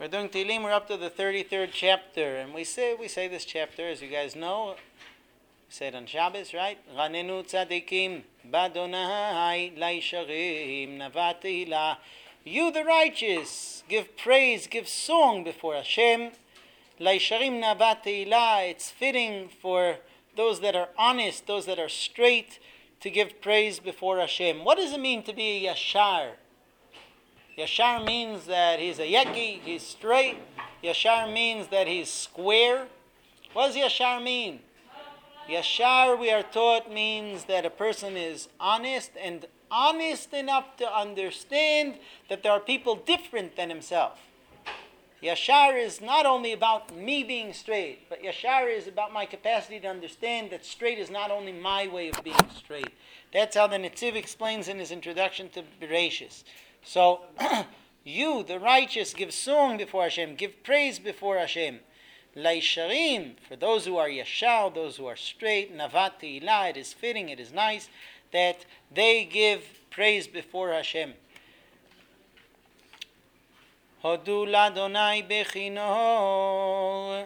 We're doing Tehillim. We're up to the 33rd chapter, and we say this chapter, as you guys know. We say it on Shabbos, right? Ranenu tzadikim b'Adonai laisharim navat tehillah. You, the righteous, give praise, give song before Hashem. Laisharim navat tehillah. It's fitting for those that are honest, those that are straight, to give praise before Hashem. What does it mean to be a yashar? Yashar means that he's a yeki, he's straight. Yashar means that he's square. What does yashar mean? Yashar, we are taught, means that a person is honest and honest enough to understand that there are people different than himself. Yashar is not only about me being straight, but Yashar is about my capacity to understand that straight is not only my way of being straight. That's how the Netziv explains in his introduction to Bereshis. So, you, the righteous, give song before Hashem, give praise before Hashem. Laisharim, for those who are yashar, those who are straight, navat tehillah, it is fitting, it is nice that they give praise before Hashem. Hodu l'Adonai bechinor,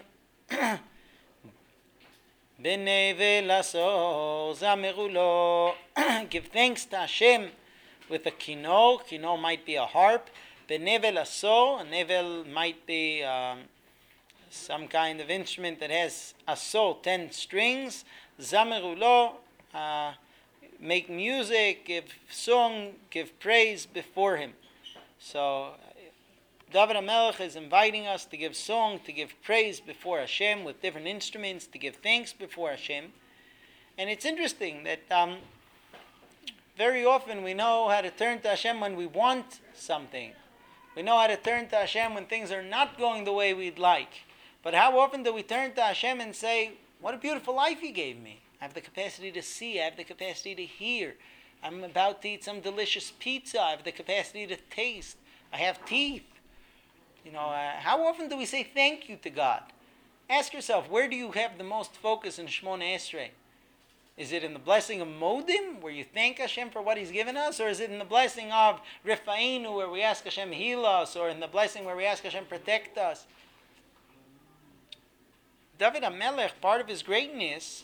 b'nei v'lasor zameru lo. Give thanks to Hashem with a kino. Kino might be a harp. Benevel aso. A nevel might be some kind of instrument that has aso, 10 strings. Zamerulo. Make music, give song, give praise before him. So David HaMelech is inviting us to give song, to give praise before Hashem with different instruments, to give thanks before Hashem. And it's interesting that very often we know how to turn to Hashem when we want something. We know how to turn to Hashem when things are not going the way we'd like. But how often do we turn to Hashem and say, what a beautiful life He gave me. I have the capacity to see. I have the capacity to hear. I'm about to eat some delicious pizza. I have the capacity to taste. I have teeth. How often do we say thank you to God? Ask yourself, where do you have the most focus in Shemona Esrei? Is it in the blessing of Modim, where you thank Hashem for what He's given us? Or is it in the blessing of Rifa'inu, where we ask Hashem heal us? Or in the blessing where we ask Hashem protect us? David HaMelech, part of his greatness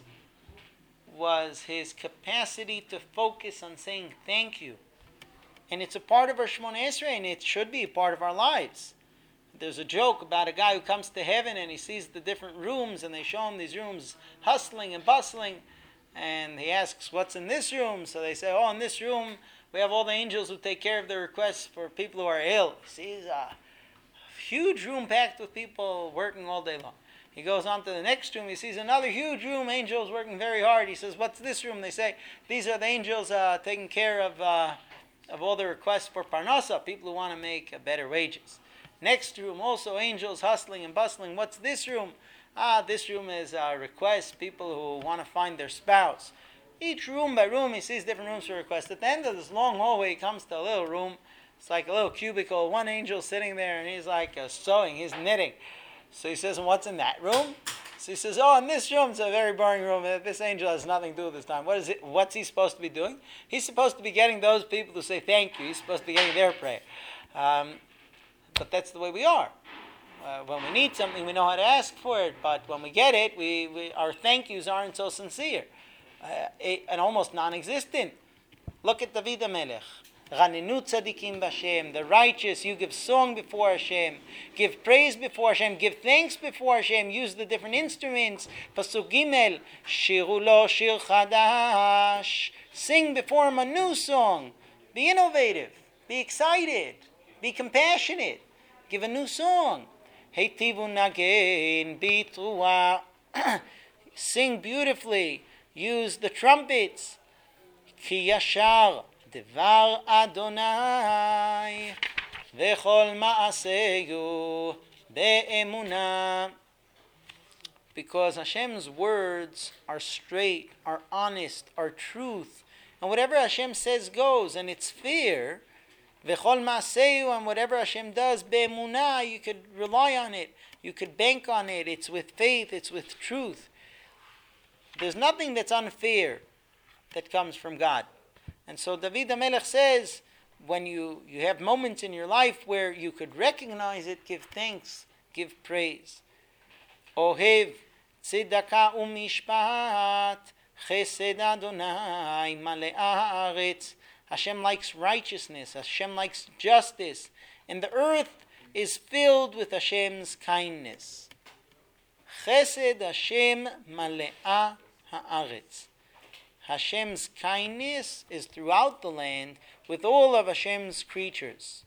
was his capacity to focus on saying thank you. And it's a part of our Shemona Esrei, and it should be a part of our lives. There's a joke about a guy who comes to heaven and he sees the different rooms, and they show him these rooms hustling and bustling. And he asks, what's in this room? So they say, in this room, we have all the angels who take care of the requests for people who are ill. He sees a huge room packed with people working all day long. He goes on to the next room. He sees another huge room, angels working very hard. He says, what's this room? They say, these are the angels taking care of all the requests for Parnasa, people who want to make better wages. Next room, also angels hustling and bustling. What's this room? This room is requests, people who want to find their spouse. Each room by room, he sees different rooms for requests. At the end of this long hallway, he comes to a little room. It's like a little cubicle. One angel sitting there, and he's like sewing, he's knitting. So he says, what's in that room? So he says, in this room, it's a very boring room. This angel has nothing to do with this time. What is it? What's he supposed to be doing? He's supposed to be getting those people to say thank you. He's supposed to be getting their prayer. But that's the way we are. When we need something, we know how to ask for it. But when we get it, our thank yous aren't so sincere. And almost non-existent. Look at David HaMelech. Ranenu tzadikim b'Hashem. The righteous, you give song before Hashem. Give praise before Hashem. Give thanks before Hashem. Use the different instruments. Pasuk Gimel. Shiru lo shir chadash. Sing before Him a new song. Be innovative. Be excited. Be compassionate. Give a new song. Heitivu nagen bitruah. Sing beautifully. Use the trumpets. Ki yashar devar Adonai v'chol ma'aseyu be'emunah. Because Hashem's words are straight, are honest, are truth. And whatever Hashem says goes, and it's fair. V'chol ma'aseyu, and whatever Hashem does, be'emunah, you could rely on it. You could bank on it. It's with faith. It's with truth. There's nothing that's unfair that comes from God. And so David HaMelech says, when you have moments in your life where you could recognize it, give thanks, give praise. Ohev tzedakah umishpat chesed Adonai malei haaretz. Hashem likes righteousness. Hashem likes justice. And the earth is filled with Hashem's kindness. Chesed Hashem malei haaretz. Hashem's kindness is throughout the land with all of Hashem's creatures.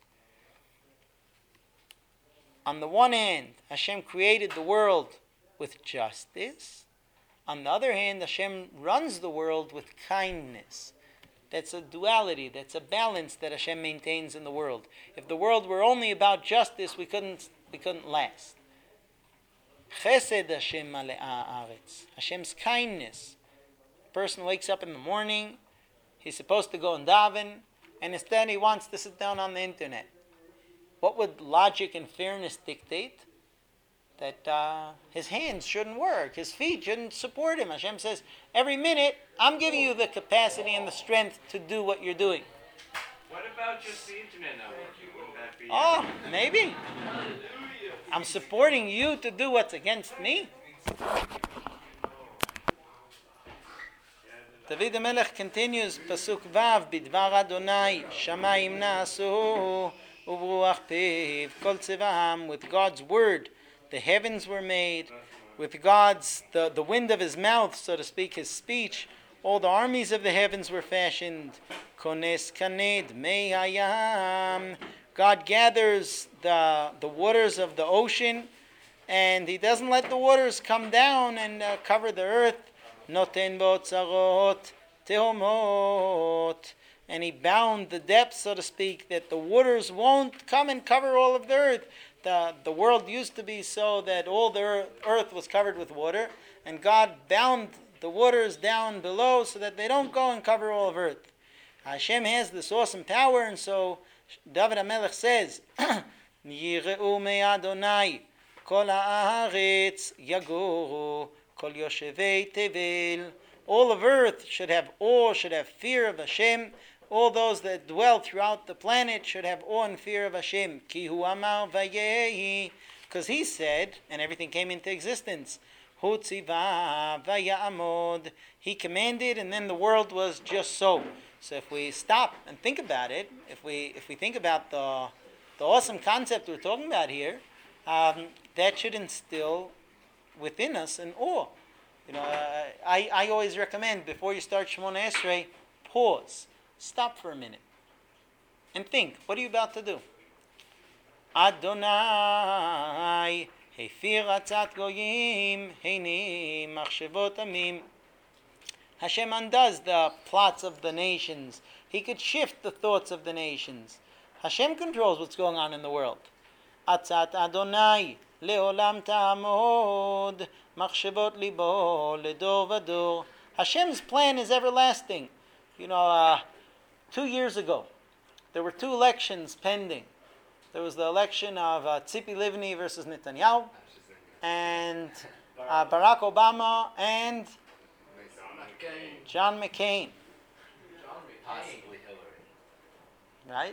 On the one hand, Hashem created the world with justice. On the other hand, Hashem runs the world with kindness. That's a duality, that's a balance that Hashem maintains in the world. If the world were only about justice, we couldn't last. Chesed Hashem malei haaretz. Hashem's kindness. A person wakes up in the morning, he's supposed to go and daven, and instead he wants to sit down on the internet. What would logic and fairness dictate? That his hands shouldn't work, his feet shouldn't support him. Hashem says, every minute, I'm giving you the capacity and the strength to do what you're doing. What about just the internet not working? Wouldn't that be... Oh, maybe. I'm supporting you to do what's against me. David HaMelech continues, Pasuk Vav, Bidvar Adonai, Shamayim na'asu, Uvruach piv, Kol tzevaham, with God's word, the heavens were made. With God's, the wind of His mouth, so to speak, His speech, all the armies of the heavens were fashioned. Kones kaned mei hayam. God gathers the waters of the ocean, and He doesn't let the waters come down and cover the earth. Noten bo tzarot tehomot. And He bound the depths, so to speak, that the waters won't come and cover all of the earth. The world used to be so that all the earth was covered with water, and God bound the waters down below so that they don't go and cover all of earth. Hashem has this awesome power, and so David HaMelech says, Yireu me Adonai, kol haaretz yaguru, kol yoshevei tevel. All of earth should have awe, should have fear of Hashem. All those that dwell throughout the planet should have awe and fear of Hashem. Ki hu amar vayehi. Because He said, and everything came into existence. Hu tziva vayamod. He commanded, and then the world was just so. So if we stop and think about it, if we think about the awesome concept we're talking about here, that should instill within us an awe. I always recommend, before you start Shemona Esrei, pause. Stop for a minute and think, what are you about to do? Adonai, hefir atzat goyim, heini machshavot amim. Hashem undoes the plots of the nations. He could shift the thoughts of the nations. Hashem controls what's going on in the world. Atzat Adonai, leolam ta'amod, machshavot libo, ledor vador. Hashem's plan is everlasting. 2 years ago, there were 2 elections pending. There was the election of Tzipi Livni versus Netanyahu, and Barack Obama and John McCain. Possibly Hillary. Right?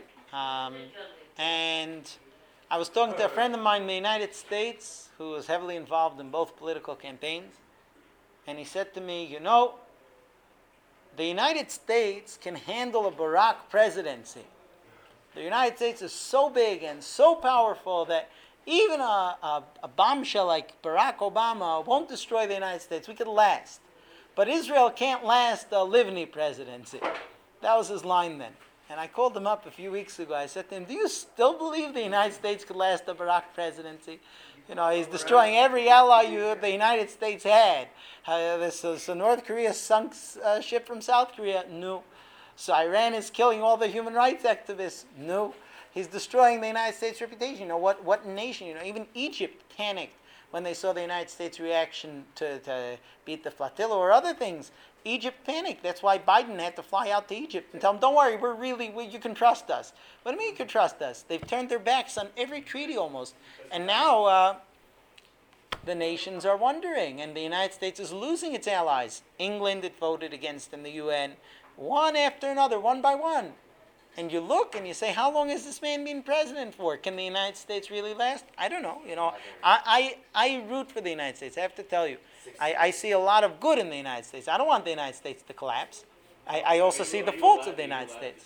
And I was talking to a friend of mine in the United States who was heavily involved in both political campaigns, and he said to me, the United States can handle a Barack presidency. The United States is so big and so powerful that even a bombshell like Barack Obama won't destroy the United States. We could last. But Israel can't last a Livni presidency. That was his line then. And I called him up a few weeks ago. I said to him, do you still believe the United States could last a Barack presidency? He's destroying every ally the United States had. So North Korea sunk a ship from South Korea? No. So Iran is killing all the human rights activists? No. He's destroying the United States' reputation. What nation? Even Egypt panicked when they saw the United States' reaction to beat the flotilla or other things. Egypt panicked. That's why Biden had to fly out to Egypt and tell them, don't worry, you can trust us. What do you mean you can trust us? They've turned their backs on every treaty almost. And now the nations are wondering, and the United States is losing its allies. England, it voted against in the UN, one after another, one by one. and you look and you say, how long has this man been president for? Can the United States really last? I don't know. I root for the United States. I have to tell you, I see a lot of good in the United States. I don't want the United States to collapse. I also see the faults of the United States.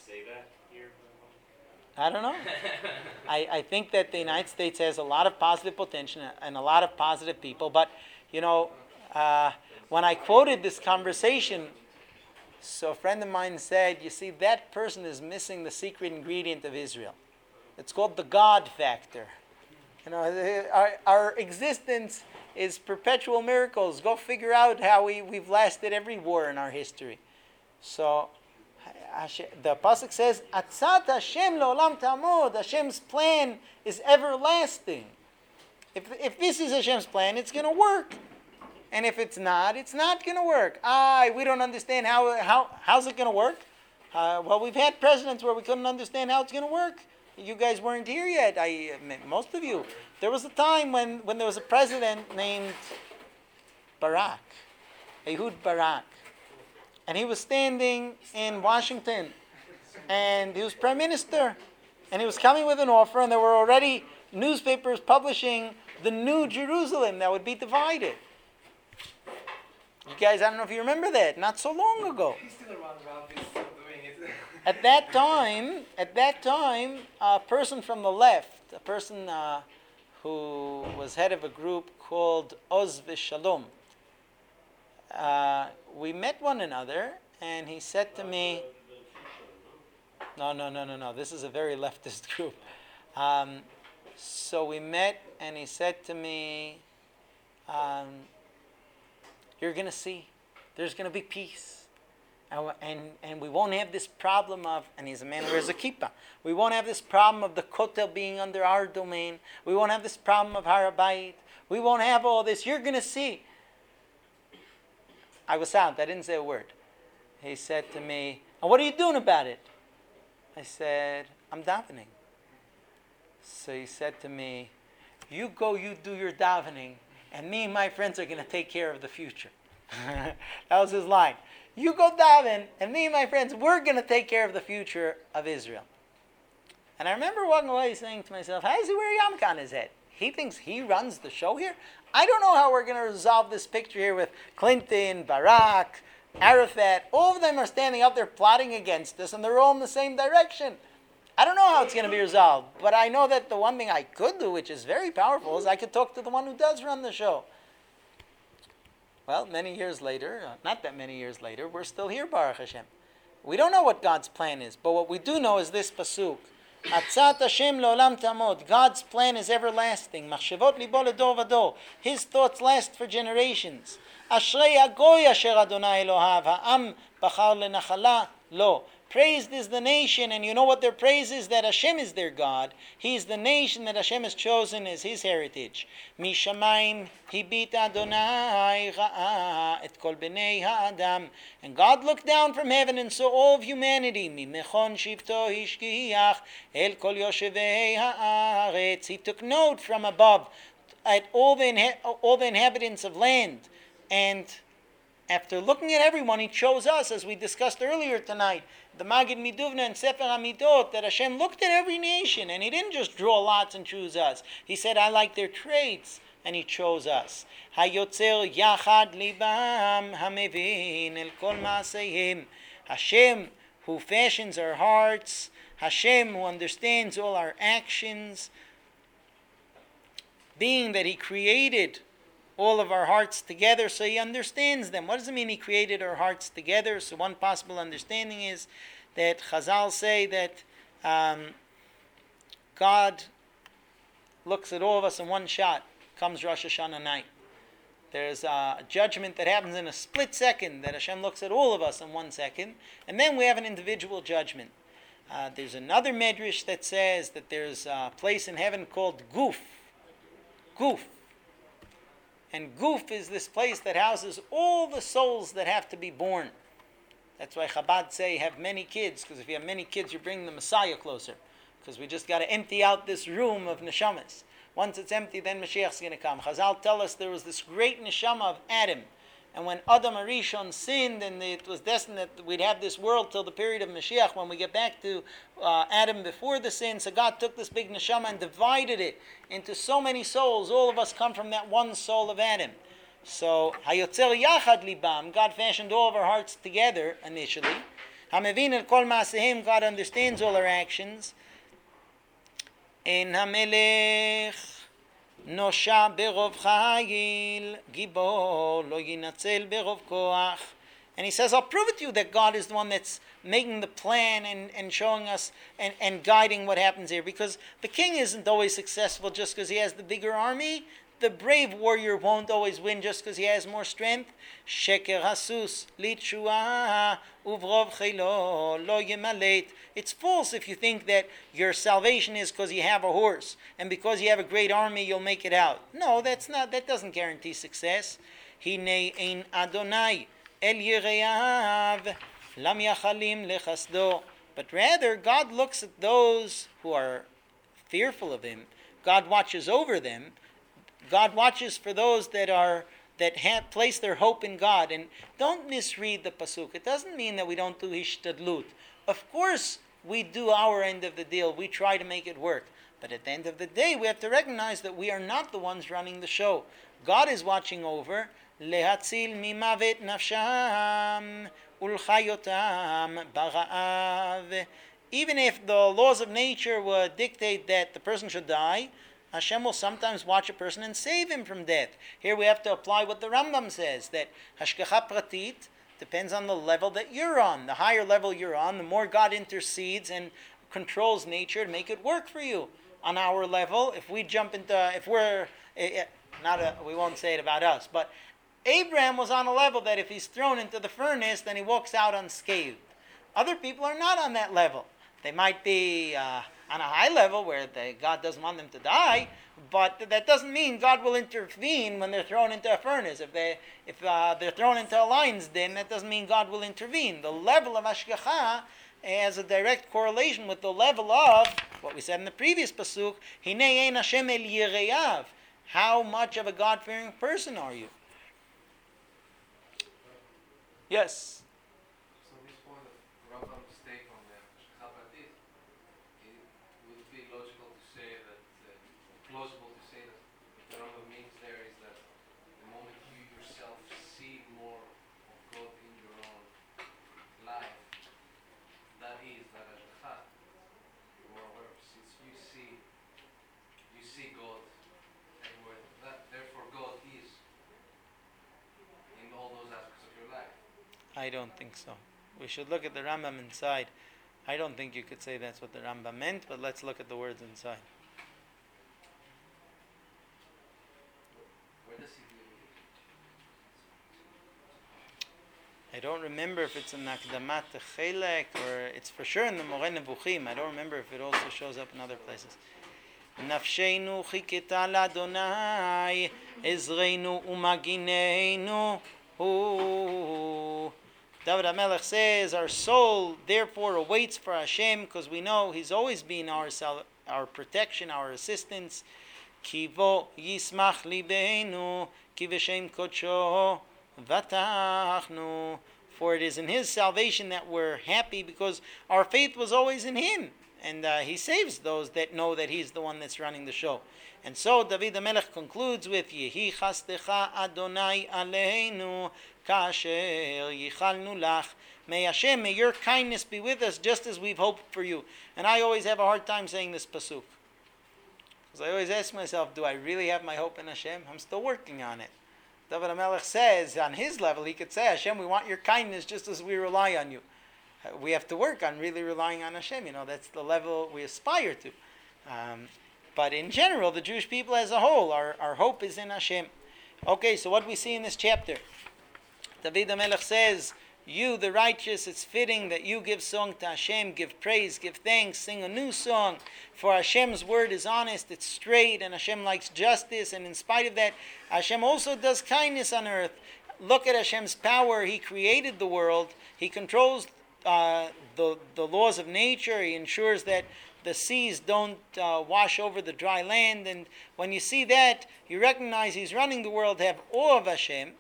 I don't know. I think that the United States has a lot of positive potential and a lot of positive people. But, when I quoted this conversation, so a friend of mine said, you see, that person is missing the secret ingredient of Israel. It's called the God factor. Our existence is perpetual miracles. Go figure out how we've lasted every war in our history. So the pasuk says, "Atzat Hashem leolam ta'amod." Hashem's plan is everlasting. If this is Hashem's plan, it's going to work. And if it's not going to work. We don't understand how's it going to work. Well, we've had presidents where we couldn't understand how it's going to work. You guys weren't here yet. Most of you. There was a time when there was a president named Barak, Ehud Barak. And he was standing in Washington. And he was prime minister. And he was coming with an offer, and there were already newspapers publishing the new Jerusalem that would be divided. You guys, I don't know if you remember that. Not so long ago. He's still around, he's still doing it. At that time, a person from the left, a person who was head of a group called Oz V'Shalom, we met one another, and he said to me, no, this is a very leftist group. So we met, and he said to me, you're going to see, there's going to be peace. And we won't have this problem of, and he's a man who wears a kippah, we won't have this problem of the Kotel being under our domain. We won't have this problem of Har HaBayit. We won't have all this. You're going to see. I was silent. I didn't say a word. He said to me, and what are you doing about it? I said, I'm davening. So he said to me, you go, you do your davening, and me and my friends are going to take care of the future. That was his line. You go daven, and me and my friends, we're going to take care of the future of Israel. And I remember walking away saying to myself, how does he wear a yarmulke on his head? He thinks he runs the show here? I don't know how we're going to resolve this picture here with Clinton, Barak, Arafat. All of them are standing up there plotting against us, and they're all in the same direction. I don't know how it's going to be resolved, but I know that the one thing I could do, which is very powerful, is I could talk to the one who does run the show. Well, many years later, not that many years later, we're still here, Baruch Hashem. We don't know what God's plan is, but what we do know is this pasuk. Atzat Hashem leolam ta'amod. God's plan is everlasting. Machshavot libo ledor vador. His thoughts last for generations. Ashrei hagoy asher Adonai Elohav ha'am bachar lenachala lo. Praised is the nation, and you know what their praise is? That Hashem is their God. He is the nation that Hashem has chosen as His heritage. Mishamayim hibit Adonai ra'a et kol bnei ha'adam. And God looked down from heaven and saw all of humanity. Mimechon shivto hishkiach el kol yoshevei ha'aretz. He took note from above at all the inhabitants of land. And after looking at everyone, He chose us, as we discussed earlier tonight. The Magid Miduvna and Sefer HaMidot, that Hashem looked at every nation, and He didn't just draw lots and choose us. He said, I like their traits, and He chose us. Hayotzer yachad libam hamevin el kol ma'asehim. Hashem, who fashions our hearts. Hashem, who understands all our actions. Being that He created all of our hearts together, so He understands them. What does it mean He created our hearts together? So one possible understanding is that Chazal say that God looks at all of us in one shot. Comes Rosh Hashanah night. There's a judgment that happens in a split second, that Hashem looks at all of us in 1 second, and then we have an individual judgment. There's another medrash that says that there's a place in heaven called Guf. Guf. And Guf is this place that houses all the souls that have to be born. That's why Chabad say have many kids, because if you have many kids, you bring the Messiah closer. Because we just got to empty out this room of neshamas. Once it's empty, then Mashiach's going to come. Chazal tell us there was this great neshama of Adam. And when Adam Arishon sinned, and it was destined that we'd have this world till the period of Mashiach, when we get back to Adam before the sin, so God took this big neshama and divided it into so many souls. All of us come from that one soul of Adam. So, Hayotzer Yachad Libam, God fashioned all of our hearts together initially. Hamevin el kol ma'asehem, God understands all our actions. En Hamelech Nosha berov chayil, gibor lo yinatzel berov koach. And he says, I'll prove it to you that God is the one that's making the plan and showing us and guiding what happens here. Because the king isn't always successful just because he has the bigger army. The brave warrior won't always win just because he has more strength. Sheker hasus litshua uvrov chilo lo yemalet. It's false if you think that your salvation is because you have a horse and because you have a great army you'll make it out. No, that doesn't guarantee success. Hine ein Adonai el yireav lam yachalim lechasdo. But rather, God looks at those who are fearful of Him. God watches over them. God watches for those that have placed their hope in God. And don't misread the pasuk. It doesn't mean that we don't do hishtadlut. Of course, we do our end of the deal. We try to make it work. But at the end of the day, we have to recognize that we are not the ones running the show. God is watching over. Lehatzil mimavet nafsham ulchayotam bara'av. Even if the laws of nature would dictate that the person should die, Hashem will sometimes watch a person and save him from death. Here we have to apply what the Rambam says, that hashgacha pratit depends on the level that you're on. The higher level you're on, the more God intercedes and controls nature to make it work for you. On our level, if we jump into, we won't say it about us, but Abraham was on a level that if he's thrown into the furnace, then he walks out unscathed. Other people are not on that level. They might be on a high level where God doesn't want them to die, but that doesn't mean God will intervene when they're thrown into a furnace. If they're thrown into a lion's den, that doesn't mean God will intervene. The level of Hashgacha has a direct correlation with the level of what we said in the previous pasuk, Hinei ein Hashem el yireav. How much of a God-fearing person are you? Yes. So this point of Rambam's take on the Hashgacha Pratit, would it be logical to say that, plausible to say that what the Rambam means there is that the moment you yourself see more of God in your own life, that is that Hashgacha. Or since you see God everywhere, therefore God is in all those aspects of your life. I don't think so. We should look at the Rambam inside. I don't think you could say that's what the Rambam meant, but let's look at the words inside. Where does he deal with it? I don't remember if it's in Akdamat Chelek or it's for sure in the Moreh Nevuchim. I don't remember if it also shows up in other places. Nafsheinu chiketa l'Adonai, Ezreinu umagineinu. David HaMelech says, our soul therefore awaits for Hashem because we know He's always been our protection, our assistance. Kivo yismach libeinu, ki v'shem kodsho vatachnu. For it is in His salvation that we're happy because our faith was always in Him. And He saves those that know that He's the one that's running the show. And so David HaMelech concludes with Yehi chastecha Adonai aleinu kasher yichalnu lach. May Hashem, may your kindness be with us just as we've hoped for you. And I always have a hard time saying this pasuk. Because I always ask myself, do I really have my hope in Hashem? I'm still working on it. David HaMelech says, on his level, he could say, Hashem, we want your kindness just as we rely on you. We have to work on really relying on Hashem. That's the level we aspire to. But in general, the Jewish people as a whole, our hope is in Hashem. Okay, so what we see in this chapter, David HaMelech says, you, the righteous, it's fitting that you give song to Hashem, give praise, give thanks, sing a new song. For Hashem's word is honest, it's straight, and Hashem likes justice. And in spite of that, Hashem also does kindness on earth. Look at Hashem's power. He created the world. He controls the laws of nature. He ensures that the seas don't wash over the dry land. And when you see that, you recognize He's running the world, have awe of Hashem.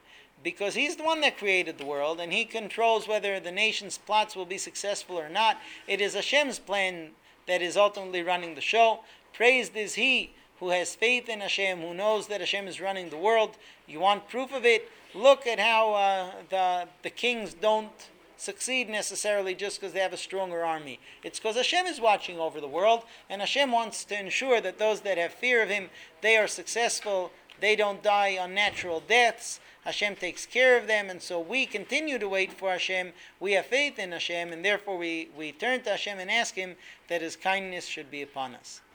because He's the one that created the world, and He controls whether the nation's plots will be successful or not. It is Hashem's plan that is ultimately running the show. Praised is He who has faith in Hashem, who knows that Hashem is running the world. You want proof of it? Look at how the kings don't succeed necessarily just because they have a stronger army. It's because Hashem is watching over the world, and Hashem wants to ensure that those that have fear of Him, they are successful, they don't die unnatural deaths. Hashem takes care of them, and so we continue to wait for Hashem. We have faith in Hashem, and therefore we turn to Hashem and ask Him that His kindness should be upon us.